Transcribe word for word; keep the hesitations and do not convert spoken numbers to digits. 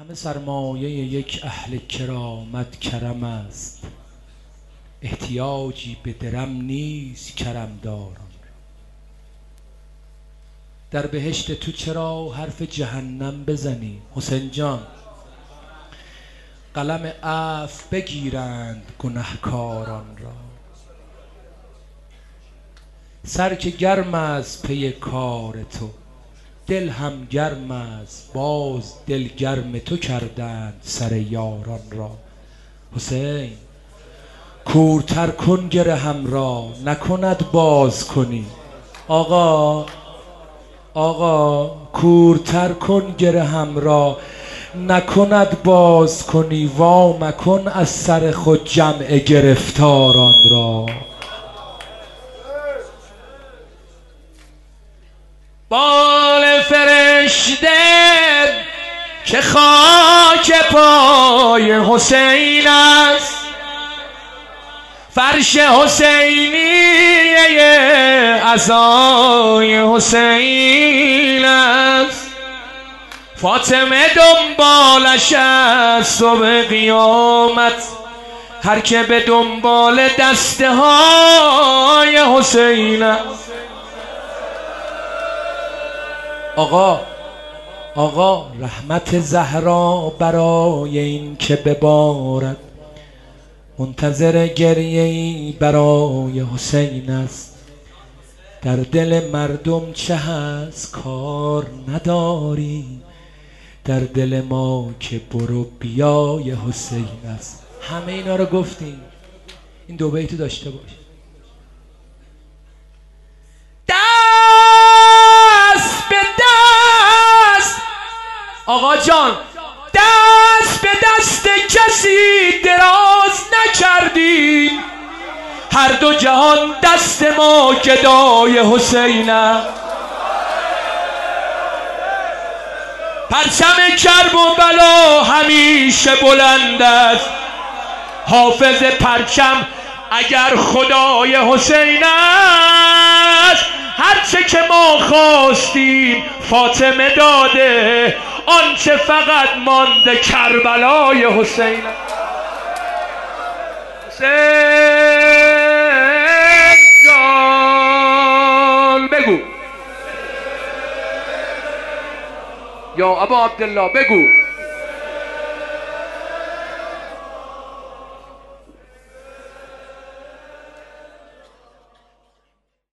همه سرمایه یک اهل کرامت کرم است، احتیاجی به درم نیست کرم دارم. در بهشت تو چرا حرف جهنم بزنی؟ حسین جان قلم عفو بگیرند گنهکاران را. سر که گرم از پی کار تو، دل هم گرم است باز دل گرم تو کردند سر یاران را. حسین کورتر کن گرهم را، نکند باز کنی. آقا آقا کورتر کن گرهم را، نکند باز کنی. وا مکن از سر خود جمع گرفتاران را. بال فرشته که خاک پای حسین است، فرش حسینی عزای حسین است. فاطمه دنبالش از صبح قیامت، هر که به دنبال دسته های حسین است. آقا آقا رحمت زهرا برای این که ببارد، منتظر گریه‌ای برای حسین است. در دل مردم چه هست کار نداری، در دل ما که برو بیای حسین است. همه اینا رو گفتیم، این دو بیتو داشته باش. دست به دست آقا جان، دست به دست کسی دراز نکردیم، هر دو جهان دست ما گدای حسین است. پرچم کرب و بلا همیشه بلند است، حافظ پرچم اگر خدای حسین است. هرچه که ما خواستیم فاطمه داده، آنچه فقط مانده کربلای حسین. حسین جان بگو، یا ابا عبدالله بگو.